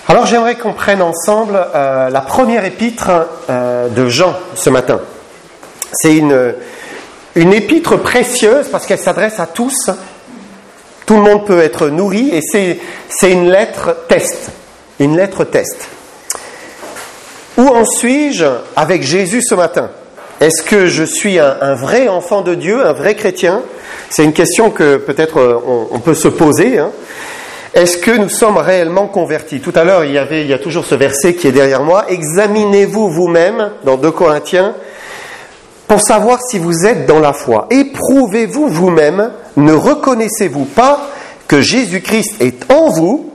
Alors j'aimerais qu'on prenne ensemble la première épître de Jean ce matin. C'est une épître précieuse parce qu'elle s'adresse à tous. Tout le monde peut être nourri et c'est une lettre test. Une lettre test. Où en suis-je avec Jésus ce matin ? Est-ce que je suis un vrai enfant de Dieu, un vrai chrétien ? C'est une question que peut-être on peut se poser. Est-ce que nous sommes réellement convertis ? Tout à l'heure, il y a toujours ce verset qui est derrière moi. Examinez-vous vous-même, dans 2 Corinthiens, pour savoir si vous êtes dans la foi. Éprouvez-vous vous-même, ne reconnaissez-vous pas que Jésus-Christ est en vous,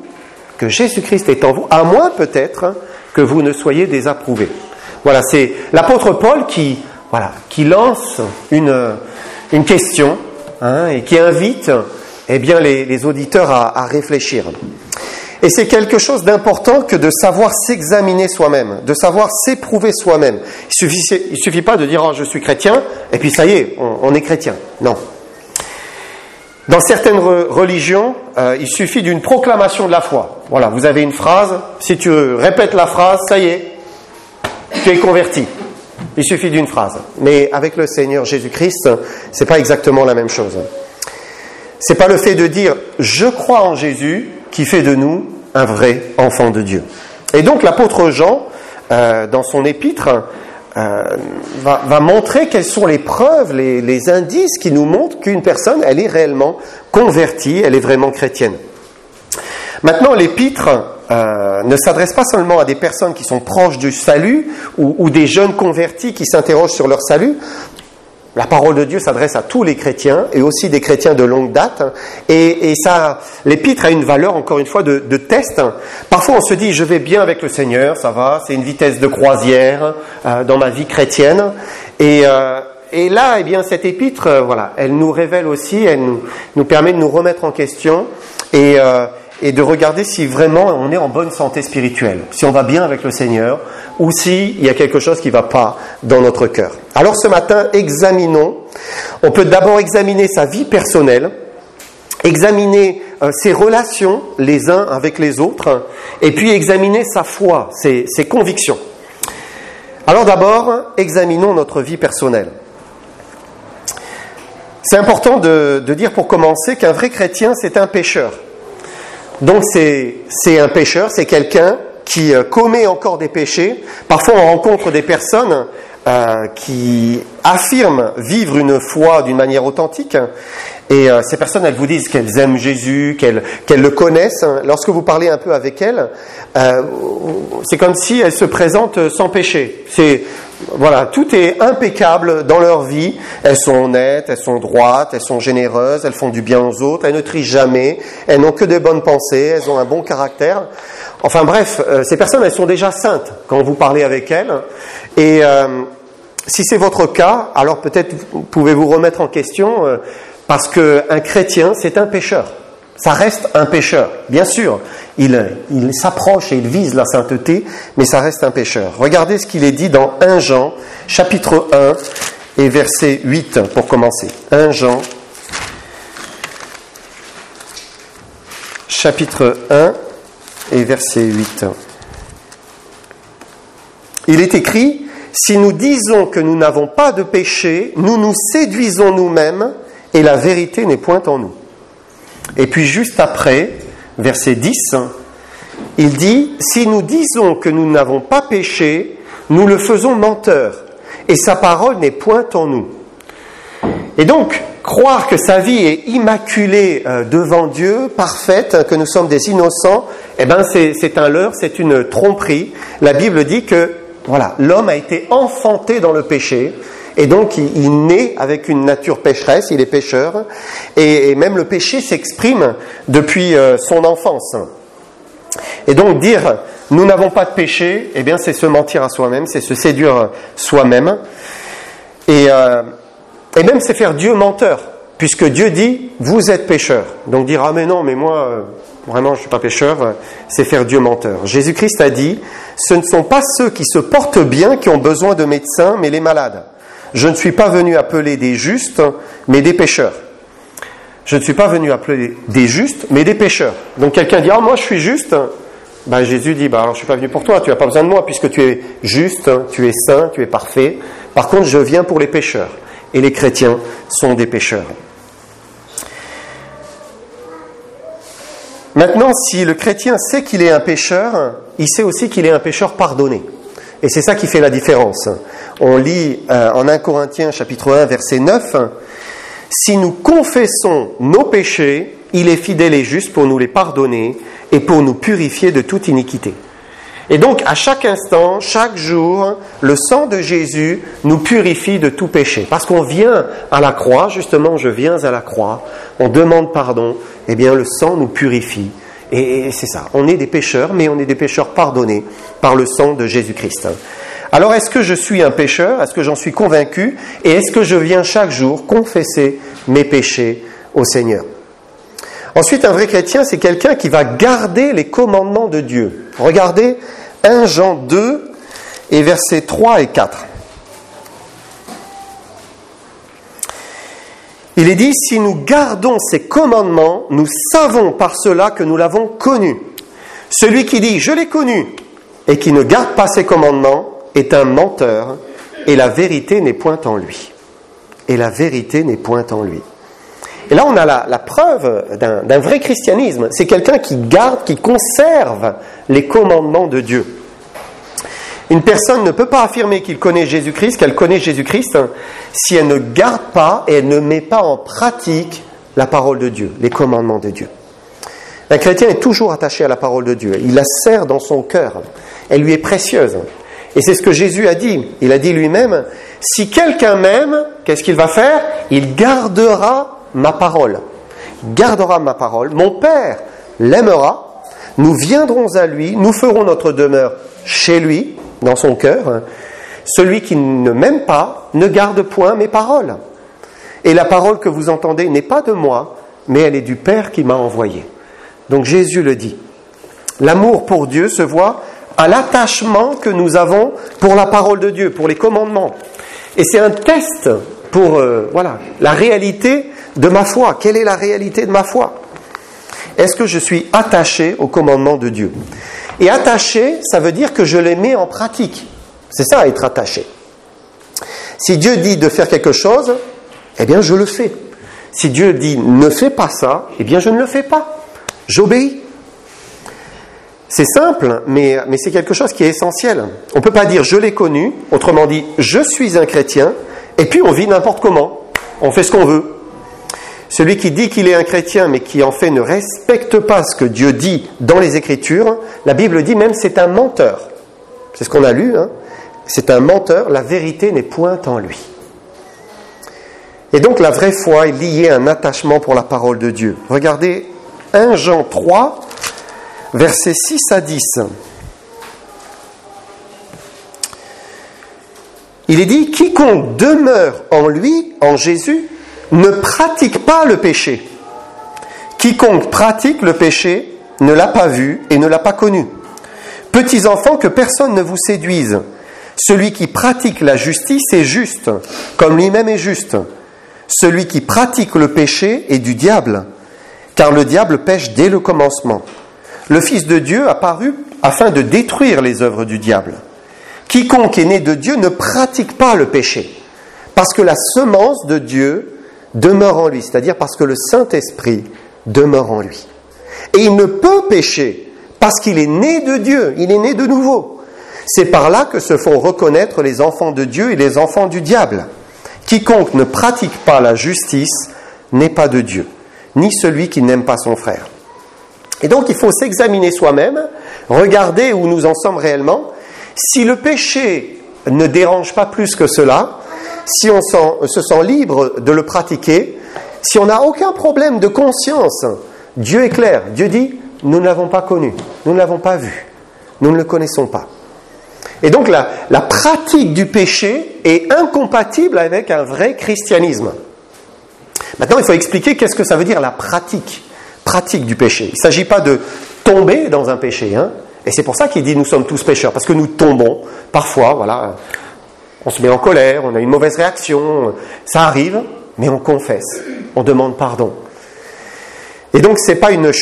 à moins peut-être que vous ne soyez désapprouvés. Voilà, c'est l'apôtre Paul qui lance une question et qui invite les auditeurs à réfléchir. Et c'est quelque chose d'important que de savoir s'examiner soi-même, de savoir s'éprouver soi-même. Il suffit pas de dire « Oh, je suis chrétien » et puis ça y est, on est chrétien. Non. Dans certaines religions, il suffit d'une proclamation de la foi. Voilà, vous avez une phrase, si tu répètes la phrase, ça y est, tu es converti. Il suffit d'une phrase. Mais avec le Seigneur Jésus-Christ, c'est pas exactement la même chose. C'est pas le fait de dire « je crois en Jésus » qui fait de nous un vrai enfant de Dieu. Et donc l'apôtre Jean, dans son épître, va montrer quelles sont les preuves, les indices qui nous montrent qu'une personne, elle est réellement convertie, elle est vraiment chrétienne. Maintenant, l'épître ne s'adresse pas seulement à des personnes qui sont proches du salut ou des jeunes convertis qui s'interrogent sur leur salut. La parole de Dieu s'adresse à tous les chrétiens et aussi des chrétiens de longue date. Et ça, l'épître a une valeur, encore une fois, de test. Parfois, on se dit, je vais bien avec le Seigneur, ça va, c'est une vitesse de croisière dans ma vie chrétienne. Et là, cette épître, elle nous révèle aussi, elle nous permet de nous remettre en question et de regarder si vraiment on est en bonne santé spirituelle, si on va bien avec le Seigneur, ou s'il y a quelque chose qui ne va pas dans notre cœur. Alors ce matin, on peut d'abord examiner sa vie personnelle, examiner ses relations les uns avec les autres, et puis examiner sa foi, ses convictions. Alors d'abord, examinons notre vie personnelle. C'est important de dire pour commencer qu'un vrai chrétien, c'est un pécheur. Donc c'est un pécheur, c'est quelqu'un qui commet encore des péchés. Parfois on rencontre des personnes qui affirment vivre une foi d'une manière authentique. Et ces personnes, elles vous disent qu'elles aiment Jésus, qu'elles le connaissent. Lorsque vous parlez un peu avec elles, c'est comme si elles se présentent sans péché. Tout est impeccable dans leur vie. Elles sont honnêtes, elles sont droites, elles sont généreuses, elles font du bien aux autres, elles ne trichent jamais, elles n'ont que de bonnes pensées, elles ont un bon caractère. Enfin bref, ces personnes, elles sont déjà saintes quand vous parlez avec elles. Et si c'est votre cas, alors peut-être pouvez-vous remettre en question, parce qu'un chrétien, c'est un pécheur. Ça reste un pécheur. Bien sûr, il s'approche et il vise la sainteté, mais ça reste un pécheur. Regardez ce qu'il est dit dans 1 Jean, chapitre 1 et verset 8, pour commencer. 1 Jean, chapitre 1 et verset 8. Il est écrit, « Si nous disons que nous n'avons pas de péché, nous nous séduisons nous-mêmes et la vérité n'est point en nous. » Et puis juste après, verset 10, il dit « Si nous disons que nous n'avons pas péché, nous le faisons menteur, et sa parole n'est point en nous. » Et donc, croire que sa vie est immaculée devant Dieu, parfaite, que nous sommes des innocents, c'est un leurre, c'est une tromperie. La Bible dit que l'homme a été enfanté dans le péché, et donc il naît avec une nature pécheresse, il est pécheur, et même le péché s'exprime depuis son enfance. Et donc dire « nous n'avons pas de péché », c'est se mentir à soi-même, c'est se séduire soi-même, et même c'est faire Dieu menteur, puisque Dieu dit « vous êtes pécheurs ». Donc dire « ah mais non, mais moi, vraiment je ne suis pas pécheur », c'est faire Dieu menteur. Jésus-Christ a dit « ce ne sont pas ceux qui se portent bien qui ont besoin de médecins, mais les malades. Je ne suis pas venu appeler des justes, mais des pécheurs. » Je ne suis pas venu appeler des justes, mais des pécheurs. Donc quelqu'un dit « ah moi je suis juste », Jésus dit, alors je ne suis pas venu pour toi, tu n'as pas besoin de moi puisque tu es juste, tu es saint, tu es parfait. Par contre, je viens pour les pécheurs. Et les chrétiens sont des pécheurs. Maintenant, si le chrétien sait qu'il est un pécheur, il sait aussi qu'il est un pécheur pardonné. Et c'est ça qui fait la différence. On lit en 1 Corinthiens chapitre 1 verset 9, « Si nous confessons nos péchés, il est fidèle et juste pour nous les pardonner et pour nous purifier de toute iniquité. » Et donc, à chaque instant, chaque jour, le sang de Jésus nous purifie de tout péché. Parce qu'on vient à la croix, justement, je viens à la croix, on demande pardon, eh bien, le sang nous purifie. Et c'est ça, on est des pécheurs, mais on est des pécheurs pardonnés par le sang de Jésus-Christ. Alors, est-ce que je suis un pécheur? Est-ce que j'en suis convaincu? Et est-ce que je viens chaque jour confesser mes péchés au Seigneur? Ensuite, un vrai chrétien, c'est quelqu'un qui va garder les commandements de Dieu. Regardez 1 Jean 2 et versets 3 et 4. Il est dit, « Si nous gardons ces commandements, nous savons par cela que nous l'avons connu. Celui qui dit « Je l'ai connu » et qui ne garde pas ses commandements est un menteur, et la vérité n'est point en lui. » Et la vérité n'est point en lui. Et là, on a la preuve d'un vrai christianisme. C'est quelqu'un qui garde, qui conserve les commandements de Dieu. Une personne ne peut pas affirmer qu'il connaît Jésus-Christ, qu'elle connaît Jésus-Christ, si elle ne garde pas et elle ne met pas en pratique la parole de Dieu, les commandements de Dieu. Un chrétien est toujours attaché à la parole de Dieu. Il la serre dans son cœur. Elle lui est précieuse. Et c'est ce que Jésus a dit. Il a dit lui-même, « Si quelqu'un m'aime, qu'est-ce qu'il va faire? Il gardera ma parole. Gardera ma parole. Mon Père l'aimera. Nous viendrons à lui. Nous ferons notre demeure chez lui, dans son cœur. Celui qui ne m'aime pas ne garde point mes paroles. Et la parole que vous entendez n'est pas de moi, mais elle est du Père qui m'a envoyé. » Donc Jésus le dit. L'amour pour Dieu se voit à l'attachement que nous avons pour la parole de Dieu, pour les commandements. Et c'est un test pour la réalité de ma foi. Quelle est la réalité de ma foi? Est-ce que je suis attaché aux commandements de Dieu? Et attaché, ça veut dire que je les mets en pratique. C'est ça, être attaché. Si Dieu dit de faire quelque chose, eh bien je le fais. Si Dieu dit ne fais pas ça, eh bien je ne le fais pas. J'obéis. C'est simple, mais c'est quelque chose qui est essentiel. On ne peut pas dire je l'ai connu, autrement dit je suis un chrétien, et puis on vit n'importe comment. On fait ce qu'on veut. Celui qui dit qu'il est un chrétien, mais qui en fait ne respecte pas ce que Dieu dit dans les Écritures, la Bible dit même c'est un menteur. C'est ce qu'on a lu, hein. C'est un menteur, la vérité n'est point en lui. Et donc la vraie foi est liée à un attachement pour la parole de Dieu. Regardez 1 Jean 3, versets 6 à 10. Il est dit, « Quiconque demeure en lui, en Jésus, ne pratique pas le péché. Quiconque pratique le péché ne l'a pas vu et ne l'a pas connu. Petits enfants, que personne ne vous séduise. Celui qui pratique la justice est juste, comme lui-même est juste. Celui qui pratique le péché est du diable, car le diable pêche dès le commencement. Le Fils de Dieu apparut afin de détruire les œuvres du diable. Quiconque est né de Dieu ne pratique pas le péché, parce que la semence de Dieu demeure en lui, c'est-à-dire parce que le Saint-Esprit demeure en lui. Et il ne peut pécher, parce qu'il est né de Dieu, il est né de nouveau. C'est par là que se font reconnaître les enfants de Dieu et les enfants du diable. Quiconque ne pratique pas la justice n'est pas de Dieu, ni celui qui n'aime pas son frère. Et donc il faut s'examiner soi-même, regarder où nous en sommes réellement. Si le péché ne dérange pas plus que cela, si on se sent libre de le pratiquer, si on n'a aucun problème de conscience, Dieu est clair. Dieu dit, nous ne l'avons pas connu, nous ne l'avons pas vu, nous ne le connaissons pas. Et donc la pratique du péché est incompatible avec un vrai christianisme. Maintenant, il faut expliquer qu'est-ce que ça veut dire la pratique du péché. Il ne s'agit pas de tomber dans un péché, hein. Et c'est pour ça qu'il dit nous sommes tous pécheurs, parce que nous tombons parfois, voilà, on se met en colère, on a une mauvaise réaction, ça arrive, mais on confesse, on demande pardon. Et donc c'est pas une chute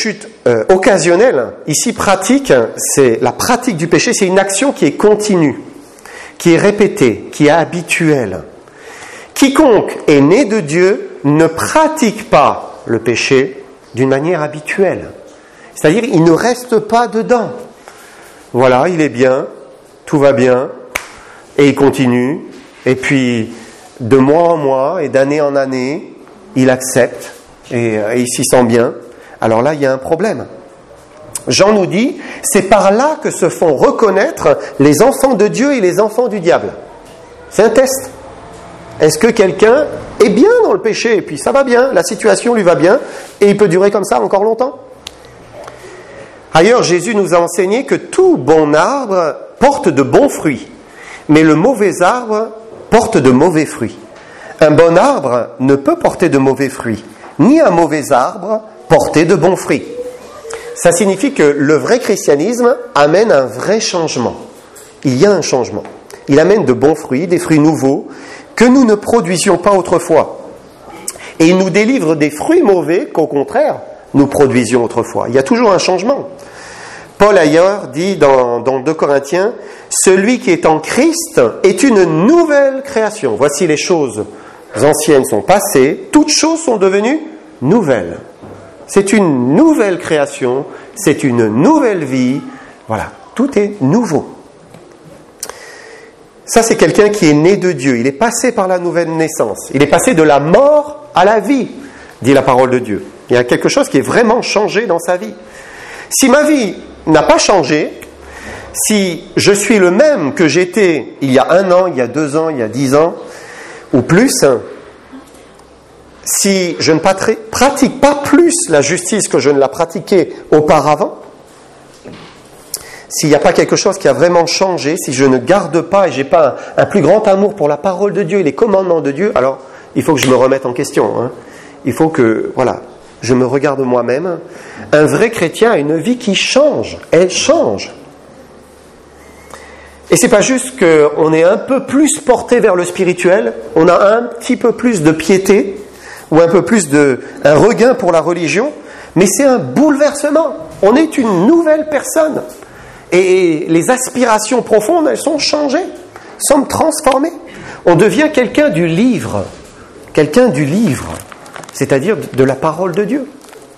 occasionnelle, ici pratique, c'est la pratique du péché, c'est une action qui est continue, qui est répétée, qui est habituelle. Quiconque est né de Dieu ne pratique pas le péché d'une manière habituelle. C'est-à-dire, il ne reste pas dedans. Voilà, il est bien, tout va bien, et il continue, et puis de mois en mois et d'année en année, il accepte, et il s'y sent bien. Alors là, il y a un problème. Jean nous dit, c'est par là que se font reconnaître les enfants de Dieu et les enfants du diable. C'est un test. Est-ce que quelqu'un est bien dans le péché, et puis ça va bien, la situation lui va bien, et il peut durer comme ça encore longtemps? Ailleurs, Jésus nous a enseigné que tout bon arbre porte de bons fruits, mais le mauvais arbre porte de mauvais fruits. Un bon arbre ne peut porter de mauvais fruits, ni un mauvais arbre porter de bons fruits. Ça signifie que le vrai christianisme amène un vrai changement. Il y a un changement. Il amène de bons fruits, des fruits nouveaux, que nous ne produisions pas autrefois. Et il nous délivre des fruits mauvais qu'au contraire, nous produisions autrefois. Il y a toujours un changement. Paul ailleurs dit dans 2 Corinthiens, « Celui qui est en Christ est une nouvelle création. Voici les choses anciennes sont passées, toutes choses sont devenues nouvelles. » C'est une nouvelle création, c'est une nouvelle vie. Voilà, tout est nouveau. Ça, c'est quelqu'un qui est né de Dieu. Il est passé par la nouvelle naissance. Il est passé de la mort à la vie, dit la parole de Dieu. Il y a quelque chose qui est vraiment changé dans sa vie. Si ma vie n'a pas changé, si je suis le même que j'étais il y a 1 an, il y a 2 ans, il y a 10 ans, ou plus, si je ne pratique pas plus la justice que je ne la pratiquais auparavant, s'il n'y a pas quelque chose qui a vraiment changé, si je ne garde pas et je n'ai pas un plus grand amour pour la parole de Dieu et les commandements de Dieu, alors il faut que je me remette en question. Hein. Il faut que, je me regarde moi-même. Un vrai chrétien a une vie qui change. Elle change. Et c'est pas juste qu'on est un peu plus porté vers le spirituel, on a un petit peu plus de piété, ou un peu plus un regain pour la religion, mais c'est un bouleversement. On est une nouvelle personne. Et les aspirations profondes, elles sont changées, sont transformées. On devient quelqu'un du livre, c'est-à-dire de la parole de Dieu.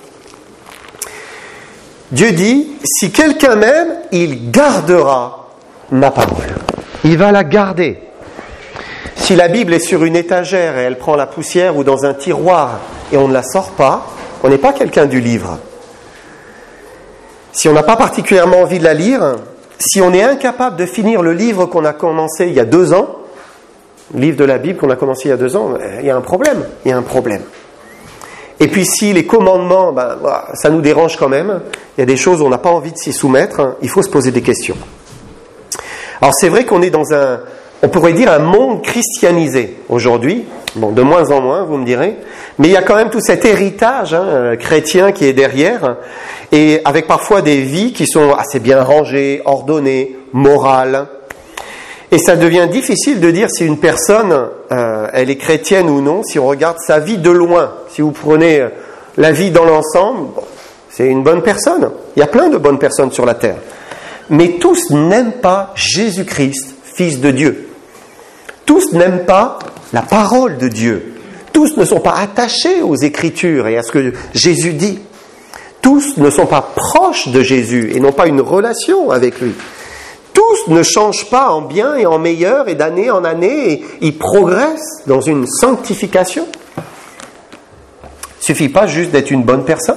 Dieu dit, si quelqu'un m'aime, il gardera ma parole. Il va la garder. Si la Bible est sur une étagère et elle prend la poussière ou dans un tiroir et on ne la sort pas, on n'est pas quelqu'un du livre. Si on n'a pas particulièrement envie de la lire, si on est incapable de finir le livre qu'on a commencé il y a 2 ans, le livre de la Bible qu'on a commencé il y a 2 ans, il y a un problème. Et puis si les commandements, ça nous dérange quand même, il y a des choses où on n'a pas envie de s'y soumettre, il faut se poser des questions. Alors c'est vrai qu'on est dans on pourrait dire un monde christianisé aujourd'hui, de moins en moins, vous me direz, mais il y a quand même tout cet héritage chrétien qui est derrière, et avec parfois des vies qui sont assez bien rangées, ordonnées, morales. Et ça devient difficile de dire si une personne, elle est chrétienne ou non, si on regarde sa vie de loin. Si vous prenez la vie dans l'ensemble, c'est une bonne personne. Il y a plein de bonnes personnes sur la terre. Mais tous n'aiment pas Jésus-Christ, Fils de Dieu. Tous n'aiment pas la parole de Dieu. Tous ne sont pas attachés aux Écritures et à ce que Jésus dit. Tous ne sont pas proches de Jésus et n'ont pas une relation avec lui. Tous ne changent pas en bien et en meilleur et d'année en année et ils progressent dans une sanctification. Il ne suffit pas juste d'être une bonne personne.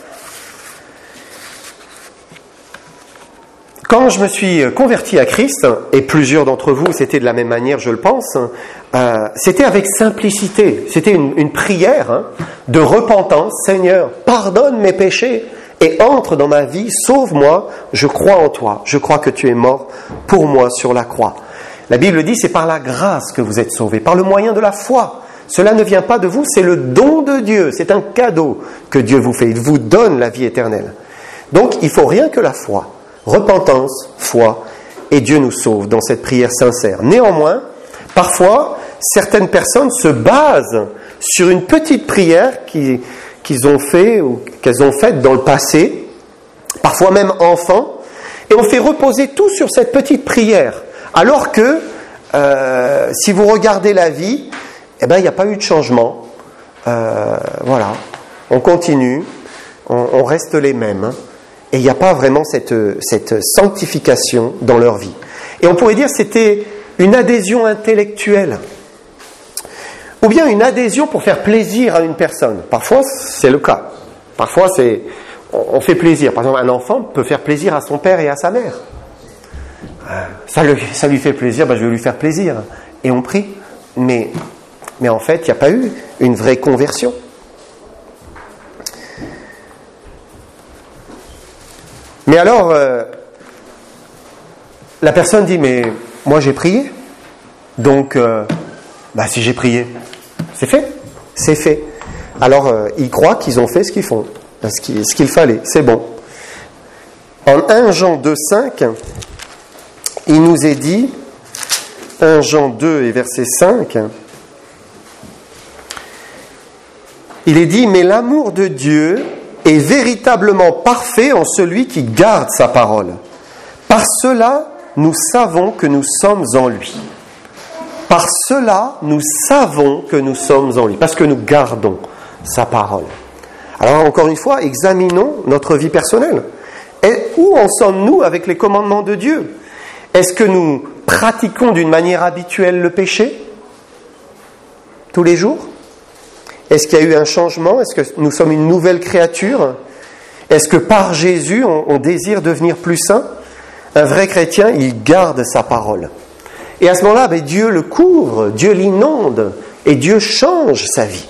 Quand je me suis converti à Christ, et plusieurs d'entre vous, c'était de la même manière, je le pense, c'était avec simplicité. C'était une prière de repentance. Seigneur, pardonne mes péchés et entre dans ma vie, sauve-moi, je crois en toi, je crois que tu es mort pour moi sur la croix. La Bible dit, c'est par la grâce que vous êtes sauvés, par le moyen de la foi. Cela ne vient pas de vous, c'est le don de Dieu, c'est un cadeau que Dieu vous fait, il vous donne la vie éternelle. Donc, il ne faut rien que la foi. Repentance, foi, et Dieu nous sauve dans cette prière sincère. Néanmoins, parfois, certaines personnes se basent sur une petite prière qu'ils ont fait ou qu'elles ont faite dans le passé, parfois même enfants, et on fait reposer tout sur cette petite prière. Alors que, si vous regardez la vie, il n'y a pas eu de changement. Voilà, on continue, on reste les mêmes, et il n'y a pas vraiment cette sanctification dans leur vie. Et on pourrait dire que c'était une adhésion intellectuelle, ou bien une adhésion pour faire plaisir à une personne. Parfois, c'est le cas. Parfois, on fait plaisir. Par exemple, un enfant peut faire plaisir à son père et à sa mère. Ça lui fait plaisir, je vais lui faire plaisir. Et on prie. Mais en fait, il n'y a pas eu une vraie conversion. Mais alors, la personne dit, mais moi j'ai prié. Donc, si j'ai prié, c'est fait. C'est fait. Alors, ils croient qu'ils ont fait ce qu'ils font. Ce qu'il fallait, c'est bon. En 1 Jean 2,5, il nous est dit, 1 Jean 2 et verset 5, il est dit, mais l'amour de Dieu est véritablement parfait en celui qui garde sa parole. Par cela, nous savons que nous sommes en lui. Par cela, nous savons que nous sommes en lui, parce que nous gardons sa parole. Alors encore une fois, examinons notre vie personnelle. Et où en sommes-nous avec les commandements de Dieu? Est-ce que nous pratiquons d'une manière habituelle le péché tous les jours? Est-ce qu'il y a eu un changement? Est-ce que nous sommes une nouvelle créature? Est-ce que par Jésus, on désire devenir plus saint? Un vrai chrétien, il garde sa parole. Et à ce moment-là, Dieu le couvre, Dieu l'inonde, et Dieu change sa vie.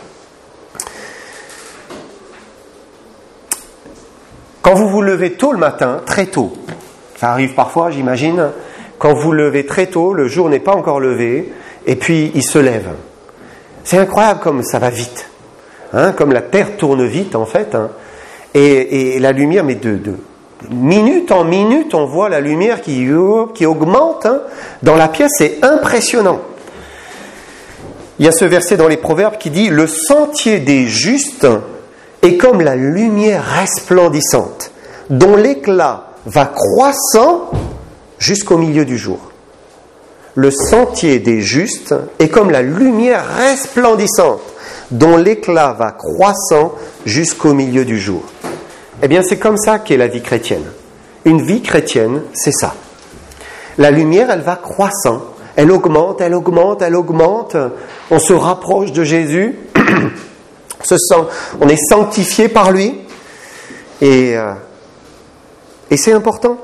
Quand vous vous levez tôt le matin, très tôt, ça arrive parfois, j'imagine, quand vous levez très tôt, le jour n'est pas encore levé, et puis il se lève. C'est incroyable comme ça va vite, comme la terre tourne vite en fait, et la lumière, mais de minute en minute, on voit la lumière qui augmente dans la pièce, c'est impressionnant. Il y a ce verset dans les Proverbes qui dit « Le sentier des justes est comme la lumière resplendissante, dont l'éclat va croissant jusqu'au milieu du jour. » Le sentier des justes est comme la lumière resplendissante, dont l'éclat va croissant jusqu'au milieu du jour. Eh bien, c'est comme ça qu'est la vie chrétienne. Une vie chrétienne, c'est ça. La lumière, elle va croissant. Elle augmente, elle augmente, elle augmente. On se rapproche de Jésus. On est sanctifié par lui. Et c'est important.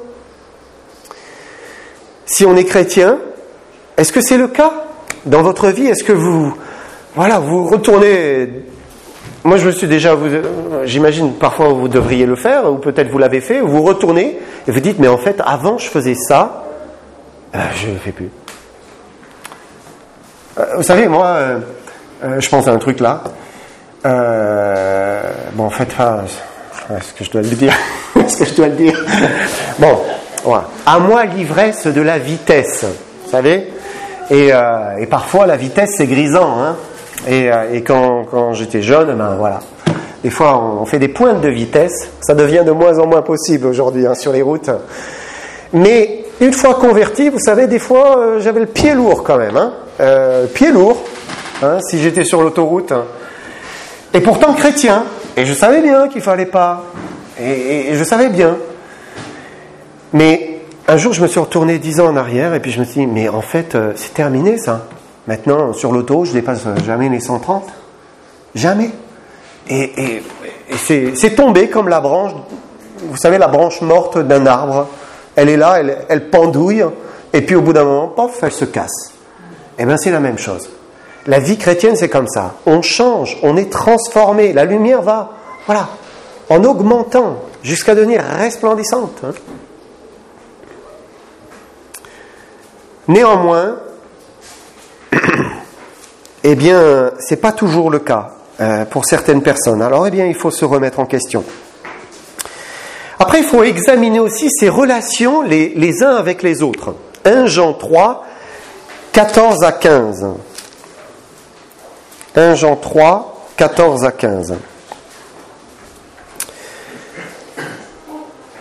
Si on est chrétien, est-ce que c'est le cas dans votre vie? Est-ce que vous retournez... Moi, je me suis déjà... J'imagine, parfois, vous devriez le faire, ou peut-être vous l'avez fait, vous retournez, et vous dites, mais en fait, avant, je faisais ça, je ne le fais plus. Vous savez, moi, je pense à un truc là. En fait, est-ce que je dois le dire? Est-ce que je dois le dire? Bon, voilà. À moi, l'ivresse de la vitesse, vous savez? Et parfois, la vitesse, c'est grisant, Et quand j'étais jeune, voilà. Des fois, on fait des pointes de vitesse. Ça devient de moins en moins possible aujourd'hui sur les routes. Mais une fois converti, vous savez, des fois, j'avais le pied lourd quand même. Pied lourd, si j'étais sur l'autoroute. Et pourtant chrétien. Et je savais bien qu'il ne fallait pas. Et je savais bien. Mais un jour, je me suis retourné 10 ans en arrière et puis je me suis dit, mais en fait, c'est terminé ça. Maintenant, sur l'auto, je dépasse jamais les 130. Jamais. Et c'est tombé comme la branche, vous savez, la branche morte d'un arbre. Elle est là, elle pendouille, et puis au bout d'un moment, pof, elle se casse. Eh bien, c'est la même chose. La vie chrétienne, c'est comme ça. On change, on est transformé. La lumière va, en augmentant, jusqu'à devenir resplendissante. Néanmoins, eh bien, c'est pas toujours le cas pour certaines personnes. Alors, il faut se remettre en question. Après, il faut examiner aussi ces relations les uns avec les autres. 1 Jean 3, 14 à 15. 1 Jean 3, 14 à 15.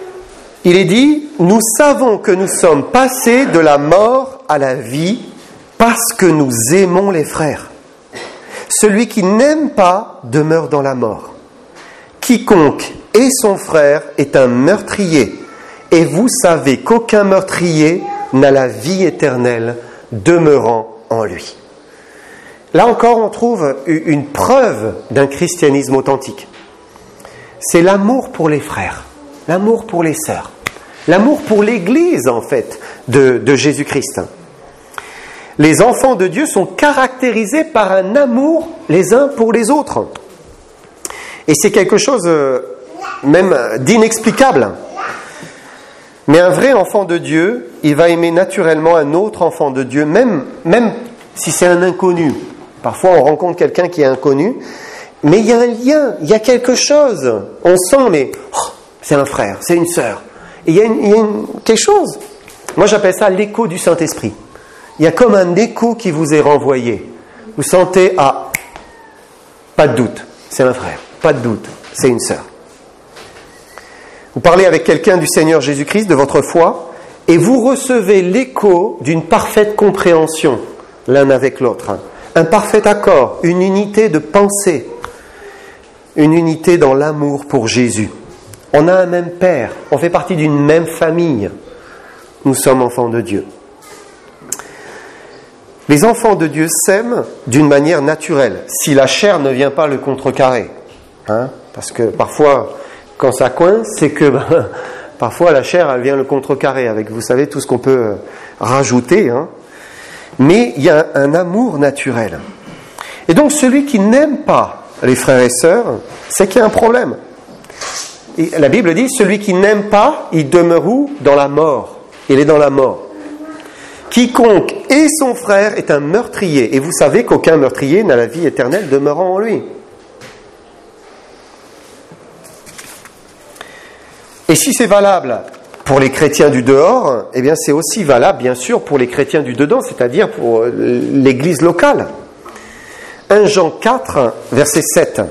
Il est dit, nous savons que nous sommes passés de la mort à la vie parce que nous aimons les frères. Celui qui n'aime pas demeure dans la mort. Quiconque est son frère est un meurtrier. Et vous savez qu'aucun meurtrier n'a la vie éternelle demeurant en lui. Là encore, on trouve une preuve d'un christianisme authentique. C'est l'amour pour les frères, l'amour pour les sœurs, l'amour pour l'Église, en fait, de Jésus-Christ. Les enfants de Dieu sont caractérisés par un amour les uns pour les autres. Et c'est quelque chose même d'inexplicable. Mais un vrai enfant de Dieu, il va aimer naturellement un autre enfant de Dieu, même si c'est un inconnu. Parfois, on rencontre quelqu'un qui est inconnu, mais il y a un lien, il y a quelque chose. On sent, mais c'est un frère, c'est une sœur. Et il y a quelque chose. Moi, j'appelle ça l'écho du Saint-Esprit. Il y a comme un écho qui vous est renvoyé. Vous sentez, pas de doute, c'est un frère. Pas de doute, c'est une sœur. Vous parlez avec quelqu'un du Seigneur Jésus-Christ, de votre foi, et vous recevez l'écho d'une parfaite compréhension l'un avec l'autre. Un parfait accord, une unité de pensée, une unité dans l'amour pour Jésus. On a un même Père, on fait partie d'une même famille. Nous sommes enfants de Dieu. Les enfants de Dieu s'aiment d'une manière naturelle, si la chair ne vient pas le contrecarrer. Parce que parfois, quand ça coince, c'est que parfois la chair, elle vient le contrecarrer avec, vous savez, tout ce qu'on peut rajouter. Mais il y a un amour naturel. Et donc, celui qui n'aime pas les frères et sœurs, c'est qu'il y a un problème. Et la Bible dit, celui qui n'aime pas, il demeure où ? Dans la mort. Il est dans la mort. Quiconque est son frère est un meurtrier. Et vous savez qu'aucun meurtrier n'a la vie éternelle demeurant en lui. Et si c'est valable pour les chrétiens du dehors, eh bien c'est aussi valable, bien sûr, pour les chrétiens du dedans, c'est-à-dire pour l'Église locale. 1 Jean 4, verset 7.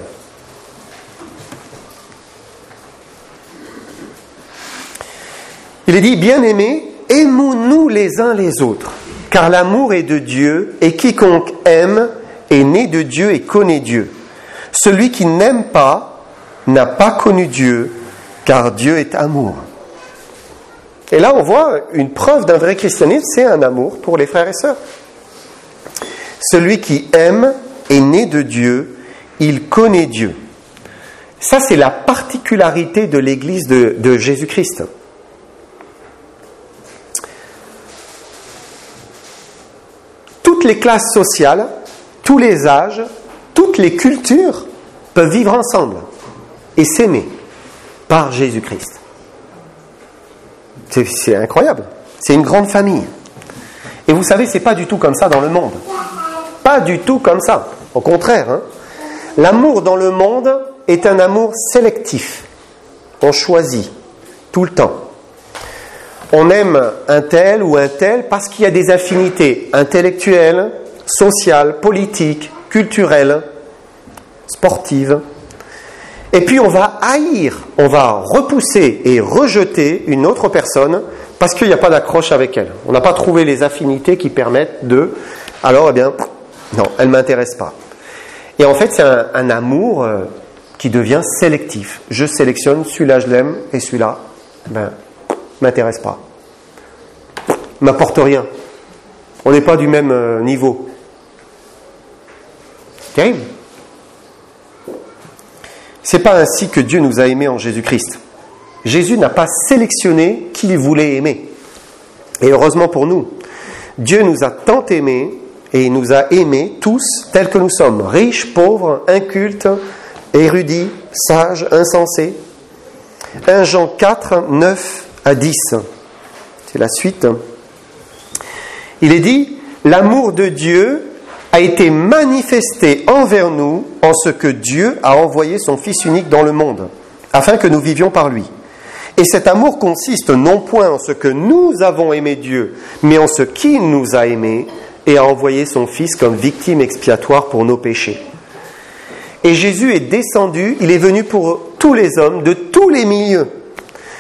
Il est dit, bien-aimés, aimons-nous les uns les autres, car l'amour est de Dieu, et quiconque aime est né de Dieu et connaît Dieu. Celui qui n'aime pas n'a pas connu Dieu, car Dieu est amour. Et là, on voit une preuve d'un vrai christianisme, c'est un amour pour les frères et sœurs. Celui qui aime est né de Dieu, il connaît Dieu. Ça, c'est la particularité de l'Église de Jésus-Christ. Toutes les classes sociales, tous les âges, toutes les cultures peuvent vivre ensemble et s'aimer par Jésus-Christ. C'est incroyable. C'est une grande famille. Et vous savez, c'est pas du tout comme ça dans le monde. Pas du tout comme ça. Au contraire, l'amour dans le monde est un amour sélectif. On choisit tout le temps. On aime un tel ou un tel parce qu'il y a des affinités intellectuelles, sociales, politiques, culturelles, sportives. Et puis on va haïr, on va repousser et rejeter une autre personne parce qu'il n'y a pas d'accroche avec elle. On n'a pas trouvé les affinités qui permettent de... Alors, eh bien, non, elle ne m'intéresse pas. Et en fait, c'est un amour qui devient sélectif. Je sélectionne, celui-là je l'aime, et celui-là, m'intéresse pas. M'apporte rien. On n'est pas du même niveau. Terrible. C'est pas ainsi que Dieu nous a aimés en Jésus-Christ. Jésus n'a pas sélectionné qui il voulait aimer. Et heureusement pour nous, Dieu nous a tant aimés et il nous a aimés tous tels que nous sommes, riches, pauvres, incultes, érudits, sages, insensés. 1 Jean 4, 9 à 10. C'est la suite. Il est dit, l'amour de Dieu a été manifesté envers nous en ce que Dieu a envoyé son Fils unique dans le monde, afin que nous vivions par lui. Et cet amour consiste non point en ce que nous avons aimé Dieu, mais en ce qu'il nous a aimés et a envoyé son Fils comme victime expiatoire pour nos péchés. Et Jésus est descendu, il est venu pour tous les hommes de tous les milieux.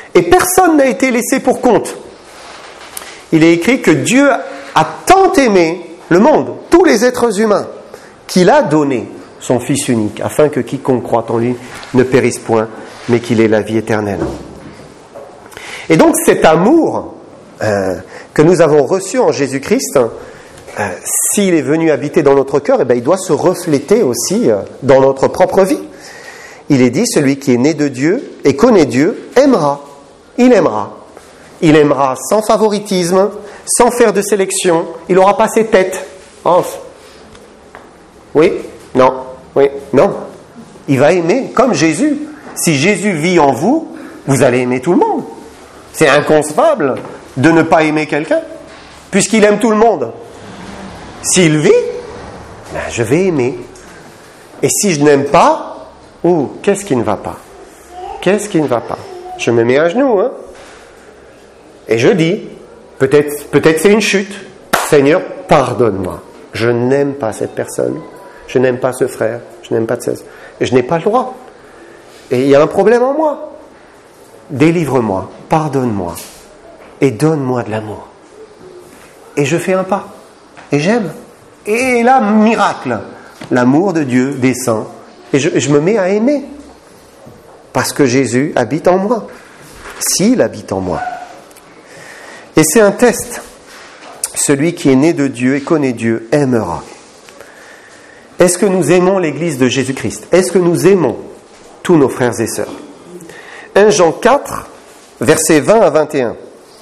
Et personne n'a été laissé pour compte. Il est écrit que Dieu a tant aimé le monde, tous les êtres humains, qu'il a donné son Fils unique, afin que quiconque croit en lui ne périsse point, mais qu'il ait la vie éternelle. Et donc cet amour que nous avons reçu en Jésus-Christ, s'il est venu habiter dans notre cœur, il doit se refléter aussi dans notre propre vie. Il est dit, celui qui est né de Dieu et connaît Dieu, aimera. Il aimera. Il aimera sans favoritisme, sans faire de sélection. Il n'aura pas ses têtes. Oh. Oui, non, oui, non. Il va aimer comme Jésus. Si Jésus vit en vous, vous allez aimer tout le monde. C'est inconcevable de ne pas aimer quelqu'un, puisqu'il aime tout le monde. S'il vit, je vais aimer. Et si je n'aime pas, qu'est-ce qui ne va pas? Qu'est-ce qui ne va pas? Je me mets à genoux, et je dis, peut-être c'est une chute. Seigneur, pardonne-moi. Je n'aime pas cette personne. Je n'aime pas ce frère. Je n'aime pas cette... Et je n'ai pas le droit. Et il y a un problème en moi. Délivre-moi, pardonne-moi et donne-moi de l'amour. Et je fais un pas. Et j'aime. Et là, miracle. L'amour de Dieu descend. Et je me mets à aimer. Parce que Jésus habite en moi. S'il habite en moi. Et c'est un test. Celui qui est né de Dieu et connaît Dieu aimera. Est-ce que nous aimons l'Église de Jésus-Christ? Est-ce que nous aimons tous nos frères et sœurs? 1 Jean 4, versets 20 à 21.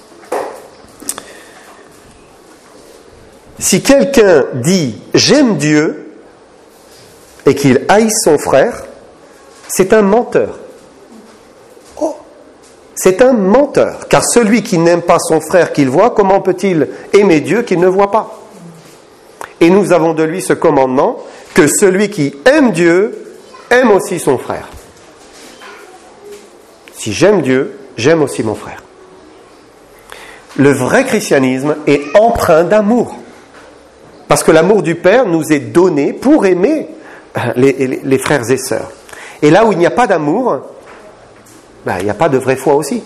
Si quelqu'un dit « j'aime Dieu » et qu'il haït son frère, c'est un menteur. C'est un menteur, car celui qui n'aime pas son frère qu'il voit, comment peut-il aimer Dieu qu'il ne voit pas? Et nous avons de lui ce commandement, que celui qui aime Dieu aime aussi son frère. Si j'aime Dieu, j'aime aussi mon frère. Le vrai christianisme est empreint d'amour. Parce que l'amour du Père nous est donné pour aimer les frères et sœurs. Et là où il n'y a pas d'amour, il n'y a pas de vraie foi aussi.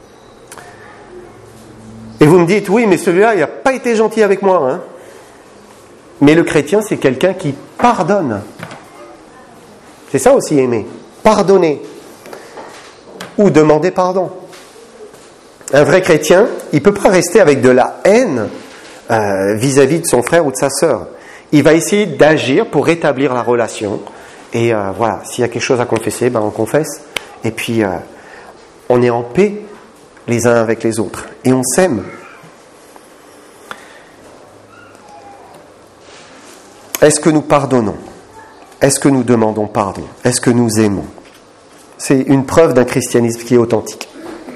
Et vous me dites, oui, mais celui-là, il n'a pas été gentil avec moi. Mais le chrétien, c'est quelqu'un qui pardonne. C'est ça aussi aimer. Pardonner. Ou demander pardon. Un vrai chrétien, il ne peut pas rester avec de la haine vis-à-vis de son frère ou de sa sœur. Il va essayer d'agir pour rétablir la relation. Et voilà, s'il y a quelque chose à confesser, on confesse. Et puis, on est en paix les uns avec les autres. Et on s'aime. Est-ce que nous pardonnons? Est-ce que nous demandons pardon? Est-ce que nous aimons? C'est une preuve d'un christianisme qui est authentique.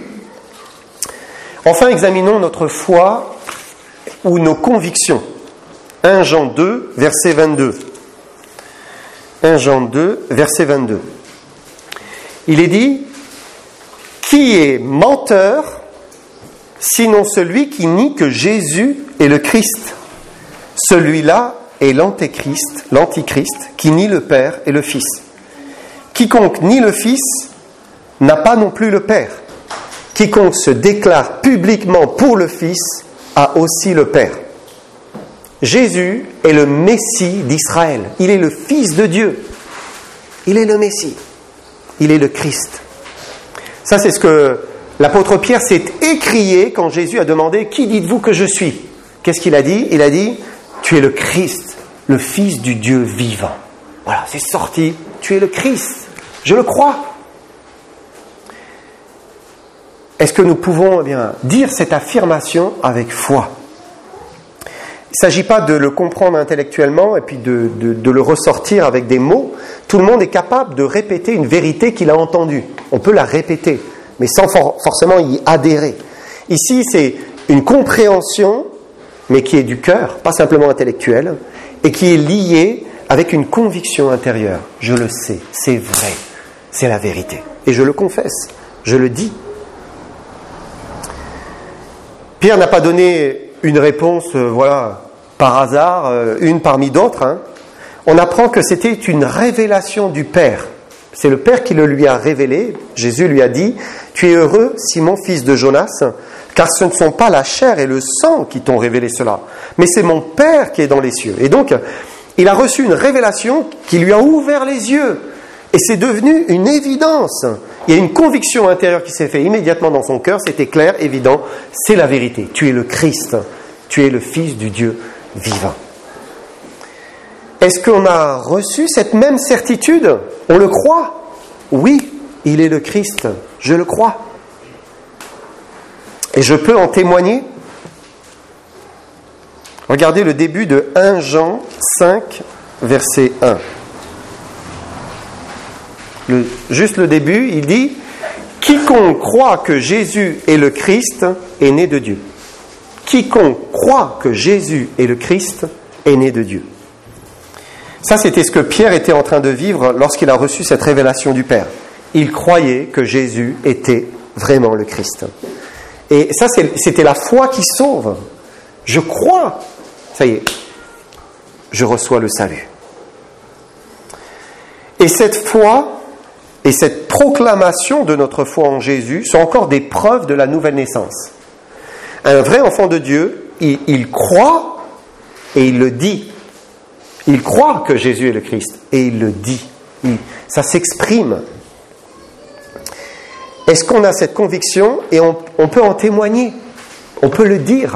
Enfin, examinons notre foi ou nos convictions. 1 Jean 2, verset 22. 1 Jean 2, verset 22. Il est dit, « Qui est menteur, sinon celui qui nie que Jésus est le Christ? Celui-là est l'antéchrist, l'antichrist, qui nie le Père et le Fils. Quiconque nie le Fils n'a pas non plus le Père. Quiconque se déclare publiquement pour le Fils a aussi le Père. » Jésus est le Messie d'Israël. Il est le Fils de Dieu. Il est le Messie. Il est le Christ. Ça, c'est ce que l'apôtre Pierre s'est écrié quand Jésus a demandé « Qui dites-vous que je suis ?» Qu'est-ce qu'il a dit? Il a dit « Tu es le Christ, le Fils du Dieu vivant. » Voilà, c'est sorti. Tu es le Christ. Je le crois. Est-ce que nous pouvons dire cette affirmation avec foi? Il ne s'agit pas de le comprendre intellectuellement et puis de le ressortir avec des mots. Tout le monde est capable de répéter une vérité qu'il a entendue. On peut la répéter, mais sans forcément y adhérer. Ici, c'est une compréhension, mais qui est du cœur, pas simplement intellectuelle, et qui est liée avec une conviction intérieure. Je le sais, c'est vrai, c'est la vérité. Et je le confesse, je le dis. Pierre n'a pas donné une réponse, par hasard, une parmi d'autres. On apprend que c'était une révélation du Père C'est le Père qui le lui a révélé. Jésus lui a dit, « Tu es heureux, Simon, fils de Jonas, car ce ne sont pas la chair et le sang qui t'ont révélé cela, mais c'est mon Père qui est dans les cieux. » Et donc, il a reçu une révélation qui lui a ouvert les yeux. Et c'est devenu une évidence. Il y a une conviction intérieure qui s'est faite immédiatement dans son cœur. C'était clair, évident. C'est la vérité. Tu es le Christ. Tu es le Fils du Dieu vivant. Est-ce qu'on a reçu cette même certitude? On le croit? Oui, il est le Christ. Je le crois. Et je peux en témoigner. Regardez le début de 1 Jean 5, verset 1. Juste le début, il dit « Quiconque croit que Jésus est le Christ est né de Dieu. » Quiconque croit que Jésus est le Christ est né de Dieu. Ça, c'était ce que Pierre était en train de vivre lorsqu'il a reçu cette révélation du Père. Il croyait que Jésus était vraiment le Christ. Et ça, c'était la foi qui sauve. Je crois. Ça y est, je reçois le salut. Et cette foi et cette proclamation de notre foi en Jésus sont encore des preuves de la nouvelle naissance. Un vrai enfant de Dieu, il croit et il le dit. Il croit que Jésus est le Christ et il le dit. Ça s'exprime. Est-ce qu'on a cette conviction et on peut en témoigner? On peut le dire.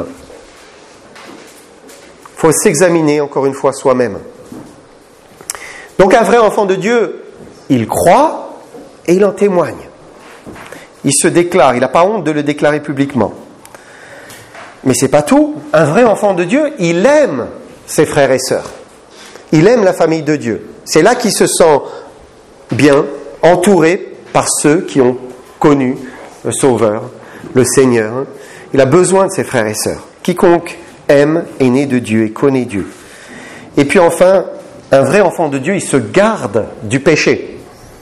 Il faut s'examiner encore une fois soi-même. Donc un vrai enfant de Dieu, il croit et il en témoigne. Il se déclare, il n'a pas honte de le déclarer publiquement. Mais ce n'est pas tout. Un vrai enfant de Dieu, il aime ses frères et sœurs. Il aime la famille de Dieu. C'est là qu'il se sent bien, entouré par ceux qui ont connu le Sauveur, le Seigneur. Il a besoin de ses frères et sœurs. Quiconque aime est né de Dieu et connaît Dieu. Et puis enfin, un vrai enfant de Dieu, il se garde du péché.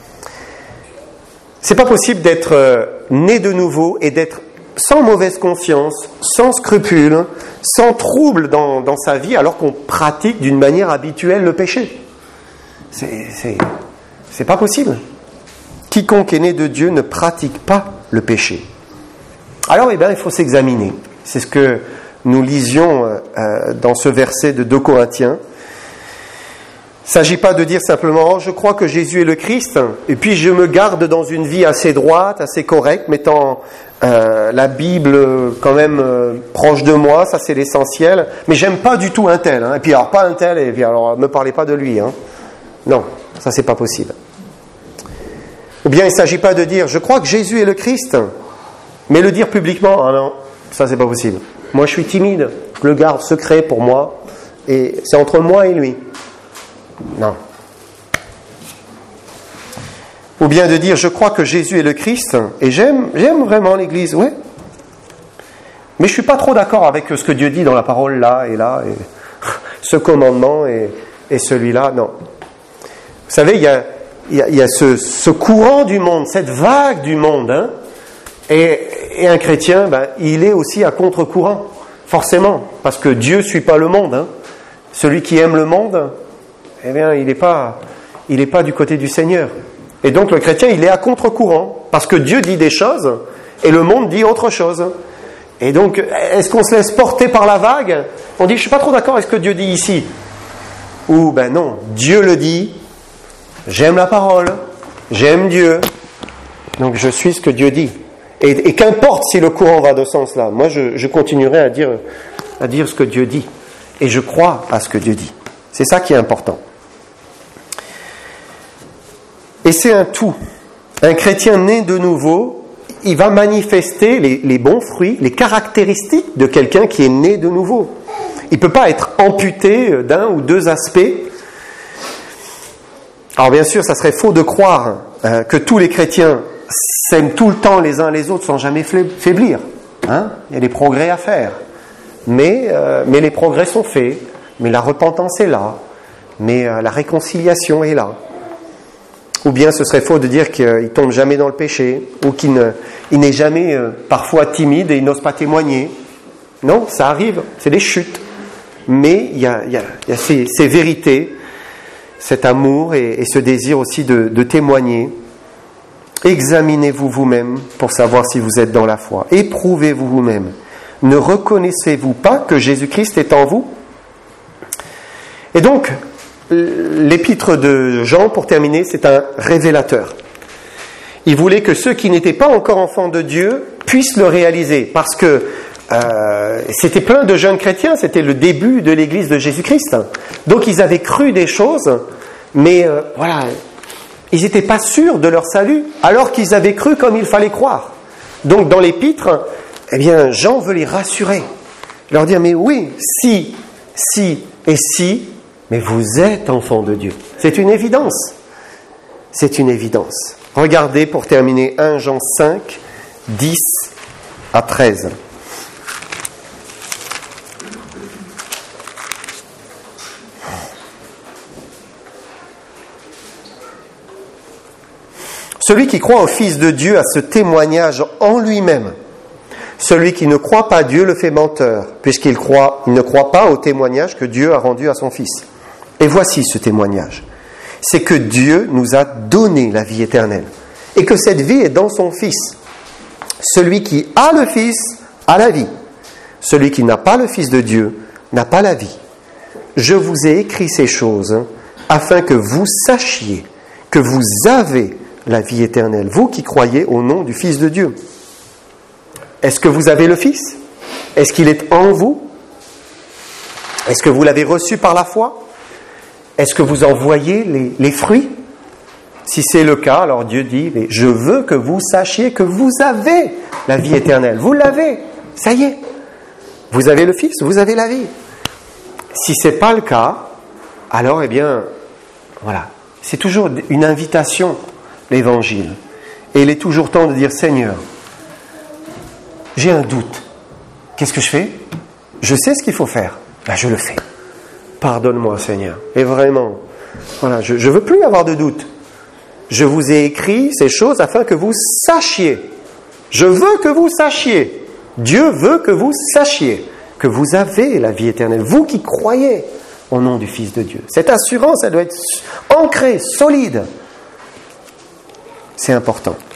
C'est pas possible d'être né de nouveau et d'être sans mauvaise conscience, sans scrupule, sans trouble dans sa vie, alors qu'on pratique d'une manière habituelle le péché. C'est pas possible. Quiconque est né de Dieu ne pratique pas le péché. Alors, il faut s'examiner. C'est ce que nous lisions dans ce verset de 2 Corinthiens. Il ne s'agit pas de dire simplement « Oh, je crois que Jésus est le Christ » et puis je me garde dans une vie assez droite, assez correcte, mettant la Bible quand même proche de moi, ça c'est l'essentiel, mais j'aime pas du tout un tel. Et puis alors pas un tel, et puis alors ne me parlez pas de lui. Non, ça c'est pas possible. Ou bien il ne s'agit pas de dire « Je crois que Jésus est le Christ », mais le dire publiquement, ah non, ça c'est pas possible. Moi je suis timide, je le garde secret pour moi, et c'est entre moi et lui. Non. Ou bien de dire, je crois que Jésus est le Christ, et j'aime vraiment l'Église, oui. Mais je ne suis pas trop d'accord avec ce que Dieu dit dans la parole là, et ce commandement et celui-là, non. Vous savez, il y a ce courant du monde, cette vague du monde, et un chrétien, il est aussi à contre-courant, forcément, parce que Dieu ne suit pas le monde. Celui qui aime le monde, eh bien, il n'est pas du côté du Seigneur. Et donc le chrétien, il est à contre-courant, parce que Dieu dit des choses, et le monde dit autre chose. Et donc, est-ce qu'on se laisse porter par la vague? On dit, je ne suis pas trop d'accord avec ce que Dieu dit ici. Ou, non, Dieu le dit, j'aime la parole, j'aime Dieu, donc je suis ce que Dieu dit. Et qu'importe si le courant va de ce sens-là, moi je continuerai à dire ce que Dieu dit. Et je crois à ce que Dieu dit. C'est ça qui est important. Et c'est un tout. Un chrétien né de nouveau, il va manifester les bons fruits, les caractéristiques de quelqu'un qui est né de nouveau. Il ne peut pas être amputé d'un ou deux aspects. Alors bien sûr, ça serait faux de croire que tous les chrétiens s'aiment tout le temps les uns les autres sans jamais faiblir. Il y a des progrès à faire. Mais les progrès sont faits, mais la repentance est là, mais la réconciliation est là. Ou bien ce serait faux de dire qu'il ne tombe jamais dans le péché, ou qu'il n'est jamais parfois timide et il n'ose pas témoigner. Non, ça arrive, c'est des chutes. Mais il y a ces vérités cet amour et ce désir aussi de témoigner. Examinez-vous vous-même pour savoir si vous êtes dans la foi. Éprouvez-vous vous-même. Ne reconnaissez-vous pas que Jésus-Christ est en vous? Et donc, l'épître de Jean, pour terminer, c'est un révélateur. Il voulait que ceux qui n'étaient pas encore enfants de Dieu puissent le réaliser, parce que c'était plein de jeunes chrétiens, c'était le début de l'Église de Jésus-Christ. Donc ils avaient cru des choses, mais ils n'étaient pas sûrs de leur salut, alors qu'ils avaient cru comme il fallait croire. Donc dans l'épître, Jean veut les rassurer, leur dire, mais oui, si, mais vous êtes enfants de Dieu. C'est une évidence. C'est une évidence. Regardez pour terminer 1 Jean 5, 10 à 13. Celui qui croit au Fils de Dieu a ce témoignage en lui-même. Celui qui ne croit pas Dieu le fait menteur, puisqu'il ne croit pas au témoignage que Dieu a rendu à son Fils. Et voici ce témoignage. C'est que Dieu nous a donné la vie éternelle, et que cette vie est dans son Fils. Celui qui a le Fils a la vie. Celui qui n'a pas le Fils de Dieu n'a pas la vie. Je vous ai écrit ces choses afin que vous sachiez que vous avez la vie éternelle, vous qui croyez au nom du Fils de Dieu. Est-ce que vous avez le Fils? Est-ce qu'il est en vous? Est-ce que vous l'avez reçu par la foi? Est-ce que vous en voyez les fruits? Si c'est le cas, alors Dieu dit, mais je veux que vous sachiez que vous avez la vie éternelle. Vous l'avez, ça y est. Vous avez le Fils, vous avez la vie. Si ce n'est pas le cas, alors c'est toujours une invitation, l'Évangile. Et il est toujours temps de dire, Seigneur, j'ai un doute. Qu'est-ce que je fais? Je sais ce qu'il faut faire. Je le fais. Pardonne-moi, Seigneur. Et vraiment, je ne veux plus avoir de doute. Je vous ai écrit ces choses afin que vous sachiez. Je veux que vous sachiez. Dieu veut que vous sachiez que vous avez la vie éternelle. Vous qui croyez au nom du Fils de Dieu. Cette assurance, elle doit être ancrée, solide. C'est important.